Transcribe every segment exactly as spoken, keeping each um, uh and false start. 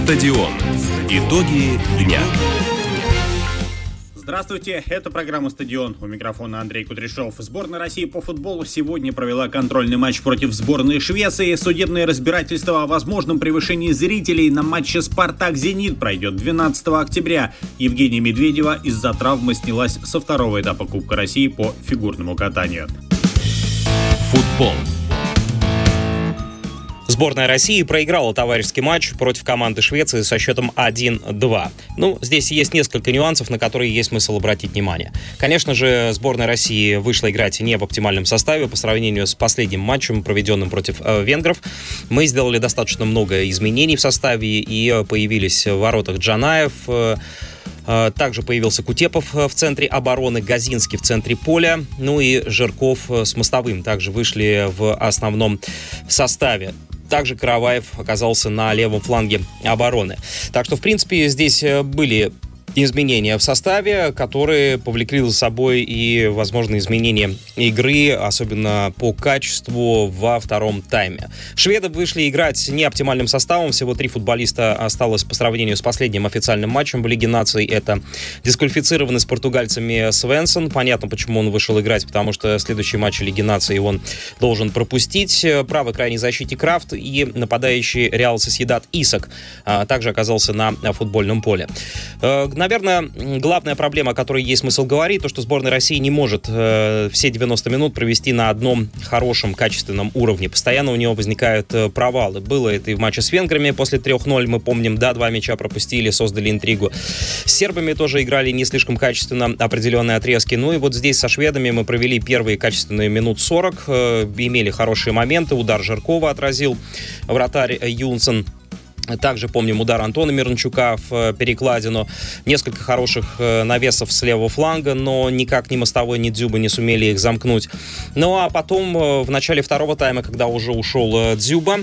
Стадион. Итоги дня. Здравствуйте, это программа «Стадион». У микрофона Андрей Кудряшов. Сборная России по футболу сегодня провела контрольный матч против сборной Швеции. Судебное разбирательство о возможном превышении зрителей на матче «Спартак-Зенит» пройдет двенадцатого октября. Евгения Медведева из-за травмы снялась со второго этапа Кубка России по фигурному катанию. Футбол. Сборная России проиграла товарищеский матч против команды Швеции со счетом один-два. Ну, здесь есть несколько нюансов, на которые есть смысл обратить внимание. Конечно же, сборная России вышла играть не в оптимальном составе по сравнению с последним матчем, проведенным против э, венгров. Мы сделали достаточно много изменений в составе, и появились в воротах Джанаев, э, также появился Кутепов в центре обороны, Газинский в центре поля, ну и Жирков с Мостовым также вышли в основном составе. Также Караваев оказался на левом фланге обороны. Так что, в принципе, здесь были изменения в составе, которые повлекли за собой и, возможно, изменения игры, особенно по качеству во втором тайме. Шведы вышли играть не оптимальным составом. Всего три футболиста осталось по сравнению с последним официальным матчем в Лиге наций. Это дисквалифицированный с португальцами Свенсон. Понятно, почему он вышел играть, потому что следующий матч Лиги наций он должен пропустить. Правый крайний защитник Крафт и нападающий Реал Сосьедад Исак также оказался на футбольном поле. Наверное, главная проблема, о которой есть смысл говорить, то, что сборная России не может э, все девяносто минут провести на одном хорошем, качественном уровне. Постоянно у него возникают э, провалы. Было это и в матче с венграми после трех ноль, мы помним, да, два мяча пропустили, создали интригу. С сербами тоже играли не слишком качественно определенные отрезки. Ну и вот здесь со шведами мы провели первые качественные минут сорок, э, имели хорошие моменты, удар Жиркова отразил вратарь Юнсен. Также помним удар Антона Мирончука в перекладину. Несколько хороших навесов с левого фланга, но никак ни Мостовой, ни Дзюба не сумели их замкнуть. Ну а потом в начале второго тайма, когда уже ушел Дзюба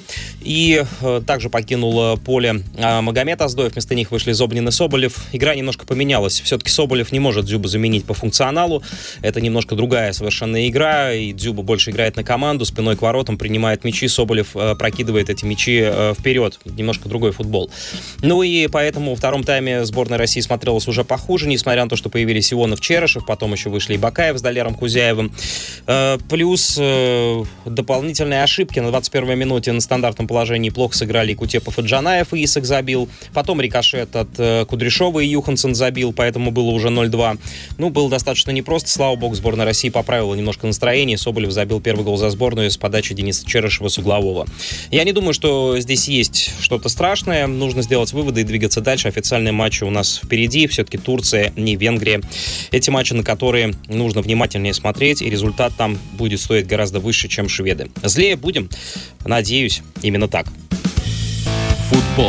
и также покинул поле Магомед Аздоев, вместо них вышли Зобнин и Соболев, игра немножко поменялась. Все-таки Соболев не может Дзюбу заменить по функционалу. Это немножко другая совершенно игра, и Дзюба больше играет на команду, спиной к воротам, принимает мячи, Соболев прокидывает эти мячи вперед. Немножко другой футбол. Ну и поэтому во втором тайме сборная России смотрелась уже похуже, несмотря на то, что появились Ионов, Черышев, потом еще вышли и Бакаев с Далером Кузяевым. Э, плюс э, дополнительные ошибки. На двадцать первой минуте на стандартном положении плохо сыграли Кутепов и Джанаев, и Исак забил. Потом рикошет от э, Кудряшова, и Юхансен забил, поэтому было уже ноль-два. Ну, было достаточно непросто. Слава богу, сборная России поправила немножко настроение. Соболев забил первый гол за сборную с подачи Дениса Черышева с углового. Я не думаю, что здесь есть что-то страшное. Страшное. Нужно сделать выводы и двигаться дальше. Официальные матчи у нас впереди. Все-таки Турция, не Венгрия. Эти матчи, на которые нужно внимательнее смотреть, и результат там будет стоить гораздо выше, чем шведы. Злее будем? Надеюсь, именно так. Футбол.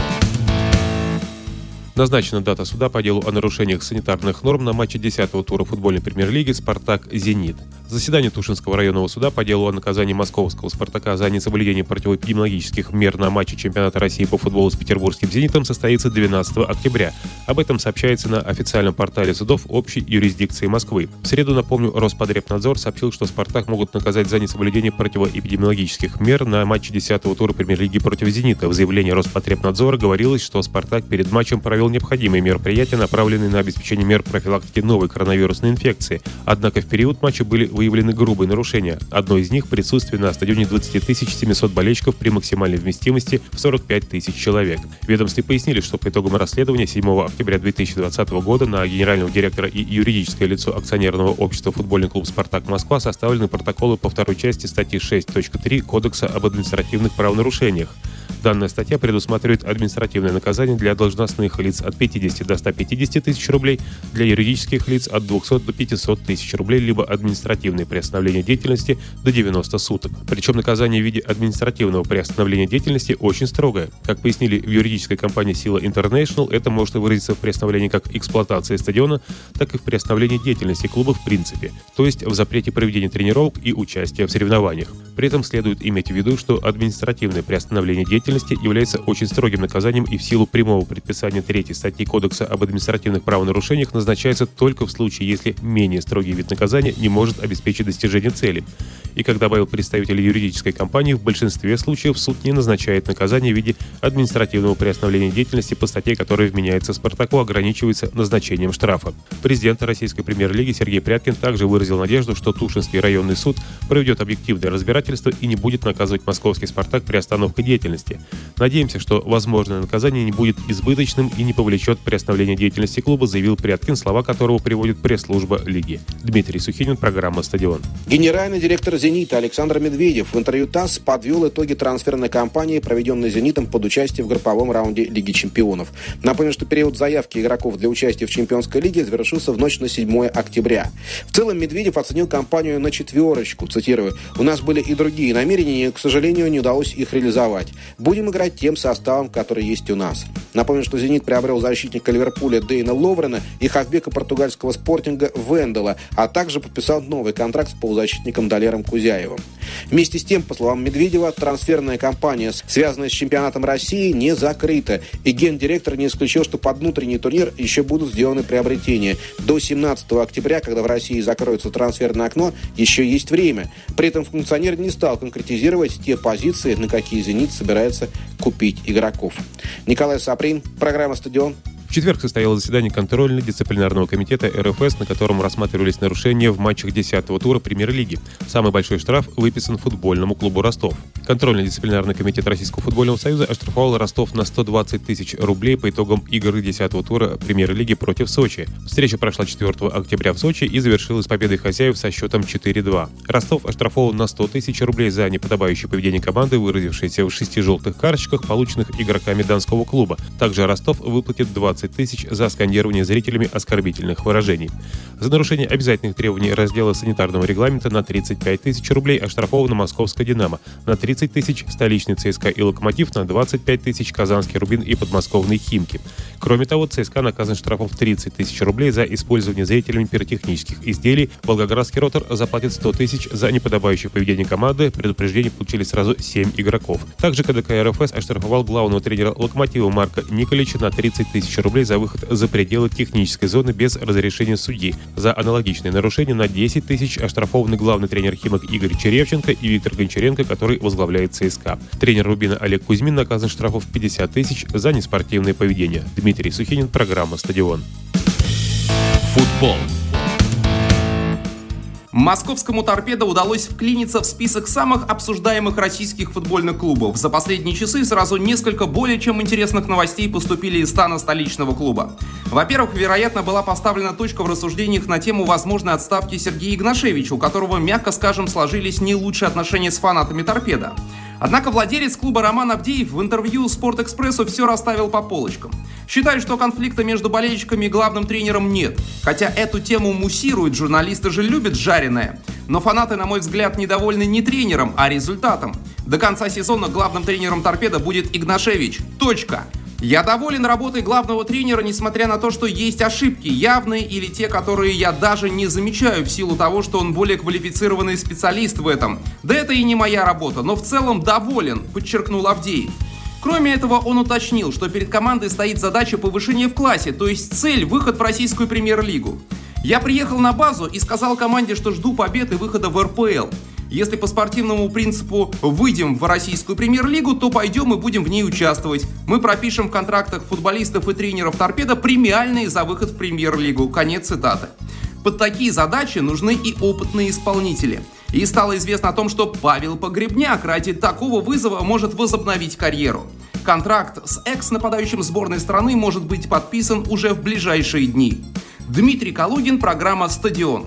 Назначена дата суда по делу о нарушениях санитарных норм на матче десятого тура футбольной премьер-лиги «Спартак-Зенит». Заседание Тушинского районного суда по делу о наказании московского «Спартака» за несоблюдение противоэпидемиологических мер на матче чемпионата России по футболу с петербургским «Зенитом» состоится двенадцатого октября. Об этом сообщается на официальном портале судов общей юрисдикции Москвы. В среду, напомню, Роспотребнадзор сообщил, что «Спартак» могут наказать за несоблюдение противоэпидемиологических мер на матче десятого тура премьер-лиги против «Зенита». В заявлении Роспотребнадзора говорилось, что «Спартак» перед матчем провел необходимые мероприятия, направленные на обеспечение мер профилактики новой коронавирусной инфекции. Однако в период матча были выявлены грубые нарушения. Одно из них – присутствие на стадионе двадцать тысяч семьсот болельщиков при максимальной вместимости в сорок пять тысяч человек. В ведомстве пояснили, что по итогам расследования седьмого октября две тысячи двадцатого года на генерального директора и юридическое лицо акционерного общества «Футбольный клуб «Спартак Москва» составлены протоколы по второй части статьи шесть точка три Кодекса об административных правонарушениях. Данная статья предусматривает административное наказание для должностных лиц от пятидесяти до ста пятидесяти тысяч рублей, для юридических лиц от двухсот до пятисот тысяч рублей, либо административное приостановление деятельности до девяноста суток. Причем наказание в виде административного приостановления деятельности очень строгое. Как пояснили в юридической компании «Сила Интернешнл», это может выразиться в приостановлении как эксплуатации стадиона, так и в приостановлении деятельности клуба в принципе, то есть в запрете проведения тренировок и участия в соревнованиях. При этом следует иметь в виду, что административное приостановление деятельности является очень строгим наказанием и в силу прямого предписания третьей статьи Кодекса об административных правонарушениях назначается только в случае, если менее строгий вид наказания не может обеспечить достижение цели. И, как добавил представитель юридической компании, в большинстве случаев суд не назначает наказание в виде административного приостановления деятельности по статье, которая вменяется «Спартаку», ограничивается назначением штрафа. Президент российской премьер-лиги Сергей Пряткин также выразил надежду, что Тушинский районный суд проведет объективное разбирательство и не будет наказывать московский «Спартак» при остановке деятельности. Надеемся, что возможное наказание не будет избыточным и не повлечет приостановления деятельности клуба, заявил Пряткин, слова которого приводит пресс-служба лиги. Дмитрий Сухинин, программа «Стадион». Генеральный директор «Зенита» Александр Медведев в интервью ТАСС подвел итоги трансферной кампании, проведенной «Зенитом» под участие в групповом раунде Лиги чемпионов. Напомню, что период заявки игроков для участия в чемпионской лиге завершился в ночь на седьмое октября. В целом Медведев оценил кампанию на четверочку. Цитирую: «У нас были и другие намерения, и, к сожалению, не удалось их реализовать. Будем играть тем составом, который есть у нас». Напомню, что «Зенит» приобрел защитника Ливерпуля Дейна Ловрена и хавбека португальского «Спортинга» Вендела, а также подписал новый контракт с полузащитником Далером Кузяевым. Вместе с тем, по словам Медведева, трансферная кампания, связанная с чемпионатом России, не закрыта. И гендиректор не исключил, что под внутренний турнир еще будут сделаны приобретения. До семнадцатого октября, когда в России закроется трансферное окно, еще есть время. При этом функционер не стал конкретизировать те позиции, на какие «Зенит» собирается купить игроков. Николай Саприн, программа «Стадион». В четверг состоялось заседание контрольно-дисциплинарного комитета эр эф эс, на котором рассматривались нарушения в матчах десятого тура премьер-лиги. Самый большой штраф выписан футбольному клубу «Ростов». Контрольно-дисциплинарный комитет Российского футбольного союза оштрафовал Ростов на сто двадцать тысяч рублей по итогам игр десятого тура премьер-лиги против Сочи. Встреча прошла четвёртого октября в Сочи и завершилась победой хозяев со счетом четыре-два. Ростов оштрафован на сто тысяч рублей за неподобающее поведение команды, выразившееся в шести желтых карточках, полученных игроками Донского клуба. Также Ростов выплатит двадцать тысяч за скандирование зрителями оскорбительных выражений. За нарушение обязательных требований раздела санитарного регламента на тридцать пять тысяч рублей оштрафована московская «Динамо», на тридцать тысяч столичный ЦСКА и «Локомотив», на двадцать пять тысяч казанский «Рубин» и подмосковный «Химки». Кроме того, ЦСКА наказан штрафом в тридцать тысяч рублей за использование зрителями пиротехнических изделий, волгоградский «Ротор» заплатит сто тысяч за неподобающее поведение команды, предупреждение получили сразу семь игроков. Также ка дэ ка эр эф эс оштрафовал главного тренера «Локомотива» Марка Николича на тридцать тысяч рублей за выход за пределы технической зоны без разрешения судьи. За аналогичные нарушения на десять тысяч оштрафованы главный тренер «Химок» Игорь Черевченко и Виктор Гончаренко, который возглавляет ЦСКА. Тренер «Рубина» Олег Кузьмин наказан штрафом в пятьдесят тысяч за неспортивное поведение. Дмитрий Сухинин, программа «Стадион». Футбол. Московскому «Торпедо» удалось вклиниться в список самых обсуждаемых российских футбольных клубов. За последние часы сразу несколько более чем интересных новостей поступили из стана столичного клуба. Во-первых, вероятно, была поставлена точка в рассуждениях на тему возможной отставки Сергея Игнашевича, у которого, мягко скажем, сложились не лучшие отношения с фанатами «Торпедо». Однако владелец клуба Роман Авдеев в интервью «Спортэкспрессу» все расставил по полочкам. Считает, что конфликта между болельщиками и главным тренером нет. Хотя эту тему муссируют, журналисты же любят жареное. Но фанаты, на мой взгляд, недовольны не тренером, а результатом. До конца сезона главным тренером «Торпедо» будет Игнашевич. Точка. Я доволен работой главного тренера, несмотря на то, что есть ошибки, явные или те, которые я даже не замечаю в силу того, что он более квалифицированный специалист в этом. Да это и не моя работа, но в целом доволен, подчеркнул Авдеев. Кроме этого, он уточнил, что перед командой стоит задача повышения в классе, то есть цель – выход в российскую премьер-лигу. Я приехал на базу и сказал команде, что жду побед и выхода в эр пэ эл. Если по спортивному принципу выйдем в российскую премьер-лигу, то пойдем и будем в ней участвовать. Мы пропишем в контрактах футболистов и тренеров «Торпедо» премиальные за выход в премьер-лигу. Конец цитаты. Под такие задачи нужны и опытные исполнители. И стало известно о том, что Павел Погребняк ради такого вызова может возобновить карьеру. Контракт с экс-нападающим сборной страны может быть подписан уже в ближайшие дни. Дмитрий Калугин, программа «Стадион».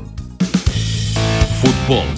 Футбол.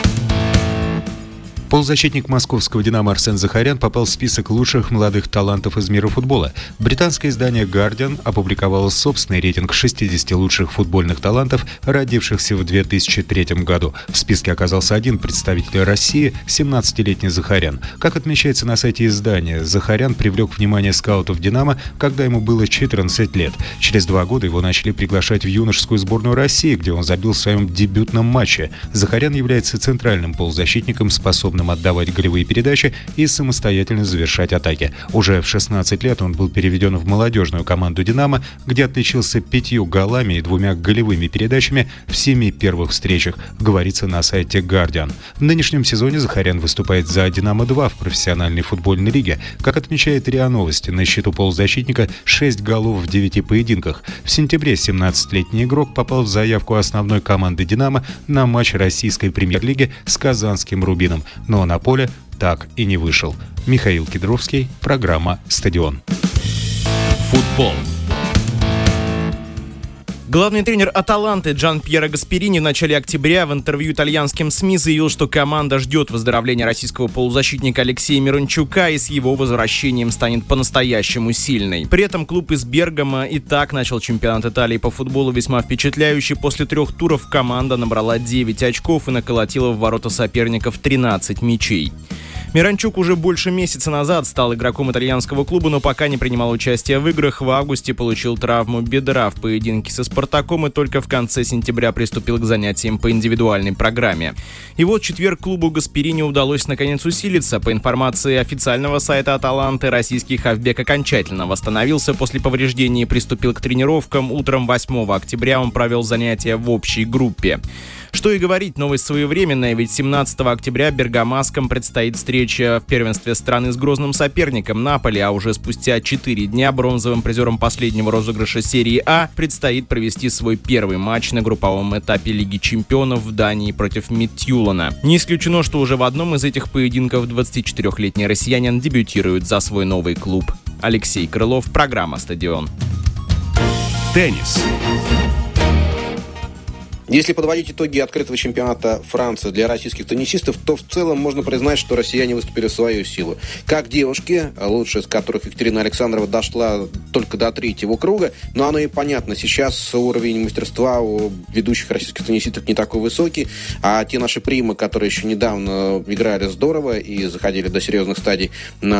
Полузащитник московского «Динамо» Арсен Захарян попал в список лучших молодых талантов из мира футбола. Британское издание «Гардиан» опубликовало собственный рейтинг шестидесяти лучших футбольных талантов, родившихся в две тысячи третьем году. В списке оказался один представитель России – семнадцатилетний Захарян. Как отмечается на сайте издания, Захарян привлек внимание скаутов «Динамо», когда ему было четырнадцать лет. Через два года его начали приглашать в юношескую сборную России, где он забил в своем дебютном матче. Захарян является центральным полузащитником, способным способным отдавать голевые передачи и самостоятельно завершать атаки. Уже в шестнадцать лет он был переведен в молодежную команду «Динамо», где отличился пятью голами и двумя голевыми передачами в семи первых встречах, говорится на сайте «Гардиан». В нынешнем сезоне Захарян выступает за «Динамо-два» в профессиональной футбольной лиге. Как отмечает РИА Новости, на счету полузащитника шесть голов в девяти поединках. В сентябре семнадцатилетний игрок попал в заявку основной команды «Динамо» на матч российской премьер-лиги с казанским «Рубином», но на поле так и не вышел. Михаил Кедровский, программа «Стадион». Футбол. Главный тренер «Аталанты» Джан Пьеро Гасперини в начале октября в интервью итальянским СМИ заявил, что команда ждет выздоровления российского полузащитника Алексея Миранчука и с его возвращением станет по-настоящему сильной. При этом клуб из Бергамо и так начал чемпионат Италии по футболу весьма впечатляющий. После трех туров команда набрала девять очков и наколотила в ворота соперников тринадцать мячей. Миранчук уже больше месяца назад стал игроком итальянского клуба, но пока не принимал участия в играх. В августе получил травму бедра в поединке со «Спартаком» и только в конце сентября приступил к занятиям по индивидуальной программе. И вот в четверг клубу Гасперини удалось наконец усилиться. По информации официального сайта «Аталанты», российский хавбек окончательно восстановился после повреждений и приступил к тренировкам. Утром восьмого октября он провел занятия в общей группе. Что и говорить, новость своевременная, ведь семнадцатого октября бергамаскам предстоит встреча в первенстве страны с грозным соперником Наполи, а уже спустя четыре дня бронзовым призером последнего розыгрыша серии А предстоит провести свой первый матч на групповом этапе Лиги чемпионов в Дании против Мидтьюлана. Не исключено, что уже в одном из этих поединков двадцатичетырехлетний россиянин дебютирует за свой новый клуб. Алексей Крылов, программа «Стадион». Теннис. Если подводить итоги открытого чемпионата Франции для российских теннисистов, то в целом можно признать, что россияне выступили в свою силу. Как девушки, лучшая из которых Екатерина Александрова дошла только до третьего круга, но оно и понятно. Сейчас уровень мастерства у ведущих российских теннисисток не такой высокий, а те наши примы, которые еще недавно играли здорово и заходили до серьезных стадий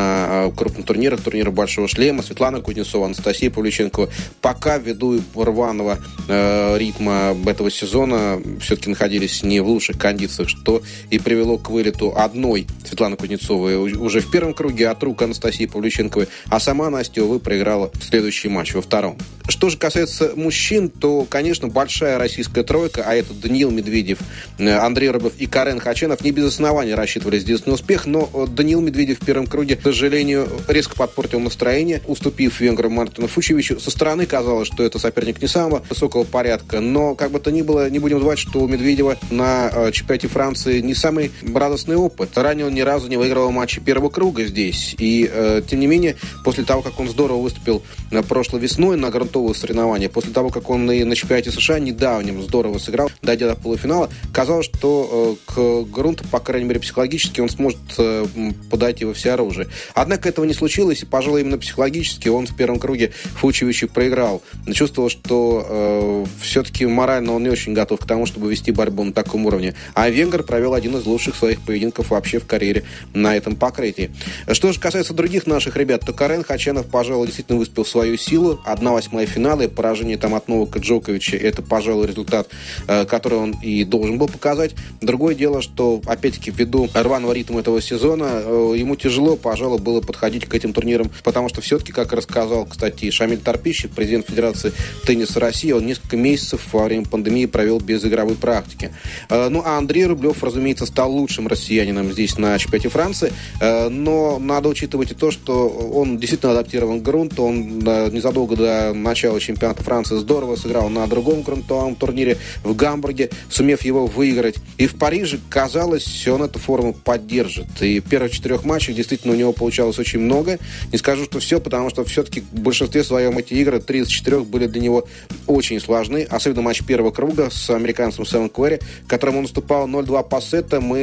на крупных турнирах, турнирах Большого шлема, Светлана Кузнецова, Анастасия Павлюченкова, пока ввиду рваного э, ритма этого сезона все-таки находились не в лучших кондициях, что и привело к вылету одной Светланы Кузнецовой уже в первом круге от рук Анастасии Павлюченковой, а сама Настя, увы, проиграла следующий матч во втором. Что же касается мужчин, то, конечно, большая российская тройка, а это Даниил Медведев, Андрей Рублев и Карен Хаченов, не без оснований рассчитывали здесь на успех, но Даниил Медведев в первом круге, к сожалению, резко подпортил настроение, уступив венгру Мартину Фучевичу. Со стороны казалось, что это соперник не самого высокого порядка, но, как бы то ни было, не будем забывать, что у Медведева на э, чемпионате Франции не самый радостный опыт. Ранее он ни разу не выиграл матчи первого круга здесь. И, э, тем не менее, после того, как он здорово выступил э, прошлой весной на грунтовых соревнованиях, после того, как он и на чемпионате США недавнем здорово сыграл, дойдя до полуфинала, казалось, что э, к грунту, по крайней мере, психологически он сможет э, подойти во всеоружие. Однако этого не случилось, и, пожалуй, именно психологически он в первом круге Фучевичу проиграл. Чувствовал, что э, все-таки морально он не очень готов к тому, чтобы вести борьбу на таком уровне. А венгер провел один из лучших своих поединков вообще в карьере на этом покрытии. Что же касается других наших ребят, то Карен Хаченов, пожалуй, действительно выступил в свою силу. одна восьмая финала и поражение там от Новака Джоковича. Это, пожалуй, результат, который он и должен был показать. Другое дело, что, опять-таки, ввиду рваного ритма этого сезона, ему тяжело, пожалуй, было подходить к этим турнирам, потому что все-таки, как рассказал, кстати, Шамиль Торпищев, президент Федерации тенниса России, он несколько месяцев во время пандемии провел без игровой практики. Ну, а Андрей Рублев, разумеется, стал лучшим россиянином здесь на чемпионате Франции, но надо учитывать и то, что он действительно адаптирован к грунту. Он незадолго до начала чемпионата Франции здорово сыграл на другом грунтовом турнире в Гамбурге, сумев его выиграть. И в Париже, казалось, он эту форму поддержит. И в первых четырех матчах действительно у него получалось очень много. Не скажу, что все, потому что все-таки в большинстве своем эти игры, три из четырех, были для него очень сложны. Особенно матч первого круга с американцем Сэмом Квери, которому он уступал ноль-два по сетам, и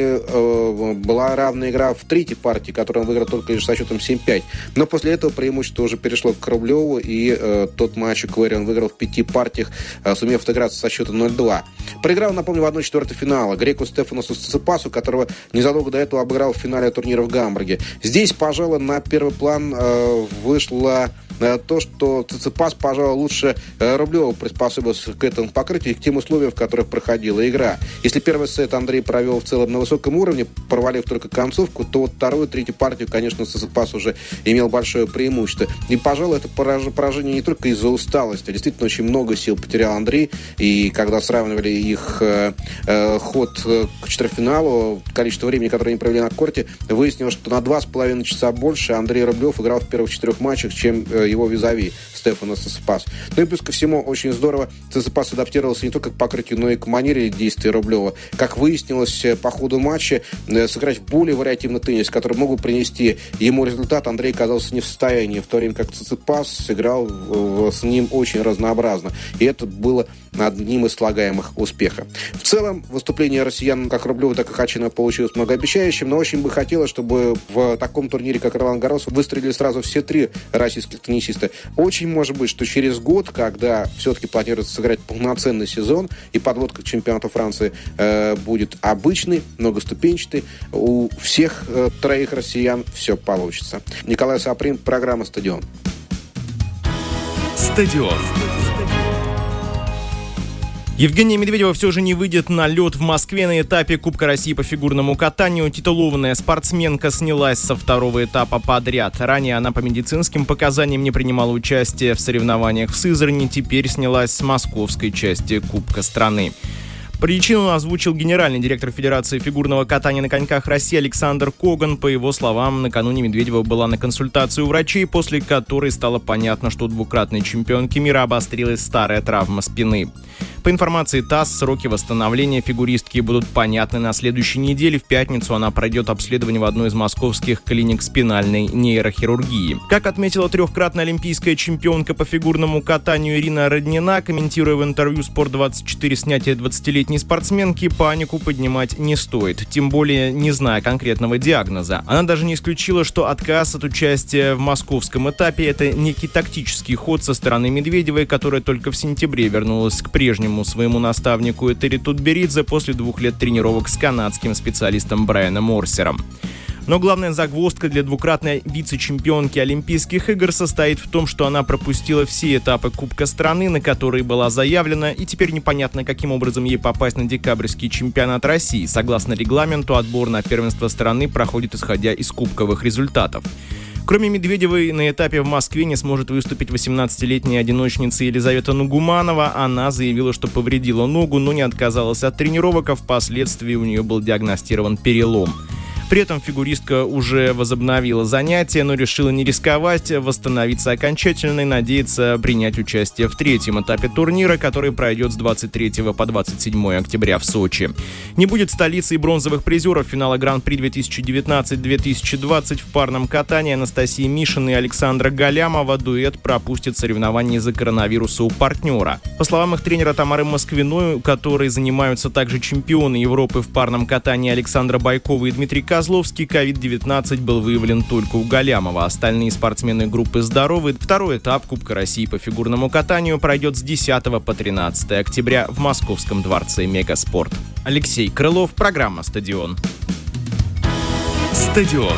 э, была равная игра в третьей партии, которую он выиграл только лишь со счетом семь-пять. Но после этого преимущество уже перешло к Рублеву, и э, тот матч Квери он выиграл в пяти партиях, э, сумев отыграться со счета ноль-два. Проиграл, напомню, в одной четвертой финала греку Стефаносу Циципасу, которого незадолго до этого обыграл в финале турнира в Гамбурге. Здесь, пожалуй, на первый план э, вышла то, что Циципас, пожалуй, лучше Рублева приспособился к этому покрытию и к тем условиям, в которых проходила игра. Если первый сет Андрей провел в целом на высоком уровне, провалив только концовку, то вот вторую, третью партию, конечно, Циципас уже имел большое преимущество. И, пожалуй, это поражение не только из-за усталости. Действительно, очень много сил потерял Андрей. И когда сравнивали их э, э, ход к четвертьфиналу, количество времени, которое они провели на корте, выяснилось, что на два с половиной часа больше Андрей Рублев играл в первых четырех матчах, чем э, его визави Стефано Циципас. Ну и плюс ко всему, очень здорово Циципас адаптировался не только к покрытию, но и к манере действий Рублева. Как выяснилось по ходу матча, э, сыграть более вариативный теннис, который мог бы принести ему результат, Андрей оказался не в состоянии, в то время как Циципас сыграл э, с ним очень разнообразно. И это было одним из слагаемых успеха. В целом, выступление россиян как Рублева, так и Хачина получилось многообещающим, но очень бы хотелось, чтобы в таком турнире, как Ролан-Гаррос, выстрелили сразу все три российских теннисиста. Очень может быть, что через год, когда все-таки планируется сыграть полноценный сезон и подводка к чемпионату Франции э, будет обычный, многоступенчатый, у всех э, троих россиян все получится. Николай Саприн, программа «Стадион». Стадион. Евгения Медведева все же не выйдет на лед в Москве на этапе Кубка России по фигурному катанию. Титулованная спортсменка снялась со второго этапа подряд. Ранее она по медицинским показаниям не принимала участие в соревнованиях в Сызрани, теперь снялась с московской части Кубка страны. Причину озвучил генеральный директор Федерации фигурного катания на коньках России Александр Коган. По его словам, накануне Медведева была на консультации у врачей, после которой стало понятно, что у двукратной чемпионки мира обострилась старая травма спины. По информации ТАСС, сроки восстановления фигуристки будут понятны на следующей неделе. В пятницу она пройдет обследование в одной из московских клиник спинальной нейрохирургии. Как отметила трехкратная олимпийская чемпионка по фигурному катанию Ирина Роднина, комментируя в интервью «Спорт двадцать четыре» снятие двадцатилетней спортсменки, панику поднимать не стоит, тем более не зная конкретного диагноза. Она даже не исключила, что отказ от участия в московском этапе – это некий тактический ход со стороны Медведевой, которая только в сентябре вернулась к прежнему своему наставнику Этери Тутберидзе после двух лет тренировок с канадским специалистом Брайаном Морсером. Но главная загвоздка для двукратной вице-чемпионки Олимпийских игр состоит в том, что она пропустила все этапы Кубка страны, на которые была заявлена, и теперь непонятно, каким образом ей попасть на декабрьский чемпионат России. Согласно регламенту, отбор на первенство страны проходит исходя из кубковых результатов. Кроме Медведевой, на этапе в Москве не сможет выступить восемнадцатилетняя одиночница Елизавета Нугуманова. Она заявила, что повредила ногу, но не отказалась от тренировок, а впоследствии у нее был диагностирован перелом. При этом фигуристка уже возобновила занятия, но решила не рисковать, восстановиться окончательно и надеется принять участие в третьем этапе турнира, который пройдет с двадцать третьего по двадцать седьмое октября в Сочи. Не будет столицы и бронзовых призеров финала Гран-при две тысячи девятнадцать - две тысячи двадцать в парном катании. Анастасии Мишиной и Александра Галямова дуэт пропустит соревнования из-за коронавируса у партнера. По словам их тренера Тамары Москвиной, у которой занимаются также чемпионы Европы в парном катании Александра Байкова и Дмитрий Козловский, ковид девятнадцать был выявлен только у Галямова. Остальные спортсмены группы здоровы. Второй этап Кубка России по фигурному катанию пройдет с десятого по тринадцатое октября в Московском дворце Мегаспорт. Алексей Крылов, программа «Стадион». Стадион.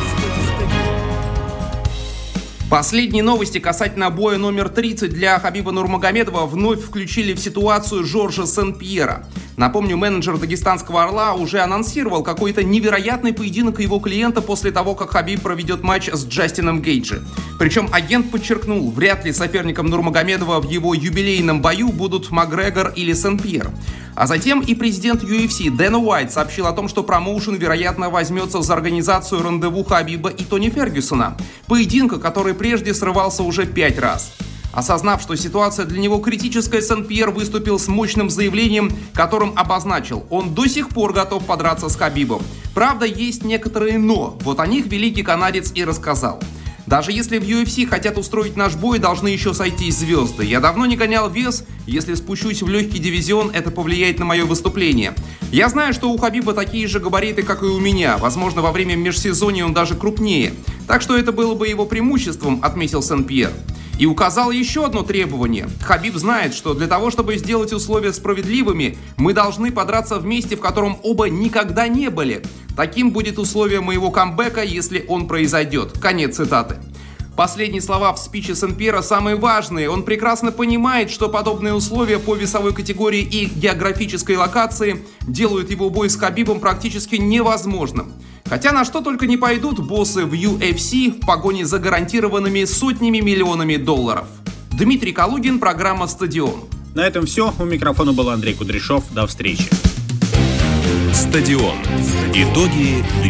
Последние новости касательно боя номер тридцать для Хабиба Нурмагомедова вновь включили в ситуацию Жоржа Сен-Пьера. Напомню, менеджер дагестанского «Орла» уже анонсировал какой-то невероятный поединок его клиента после того, как Хабиб проведет матч с Джастином Гейджи. Причем агент подчеркнул, вряд ли соперником Нурмагомедова в его юбилейном бою будут Макгрегор или Сен-Пьер. А затем и президент ю эф си Дэн Уайт сообщил о том, что промоушен, вероятно, возьмется за организацию рандеву Хабиба и Тони Фергюсона, поединка, который прежде срывался уже пять раз. Осознав, что ситуация для него критическая, Сен-Пьер выступил с мощным заявлением, которым обозначил: он до сих пор готов подраться с Хабибом. Правда, есть некоторые «но». Вот о них великий канадец и рассказал. Даже если в ю эф си хотят устроить наш бой, должны еще сойтись звезды. Я давно не гонял вес, если спущусь в легкий дивизион, это повлияет на мое выступление. Я знаю, что у Хабиба такие же габариты, как и у меня. Возможно, во время межсезонья он даже крупнее. Так что это было бы его преимуществом, отметил Сен-Пьер. И указал еще одно требование. Хабиб знает, что для того, чтобы сделать условия справедливыми, мы должны подраться в месте, в котором оба никогда не были. Таким будет условие моего камбэка, если он произойдет. Конец цитаты. Последние слова в спиче Сен-Пьера самые важные. Он прекрасно понимает, что подобные условия по весовой категории и географической локации делают его бой с Хабибом практически невозможным. Хотя на что только не пойдут боссы в ю эф си в погоне за гарантированными сотнями миллионами долларов. Дмитрий Калугин, программа «Стадион». На этом все. У микрофона был Андрей Кудряшов. До встречи. Стадион. Итоги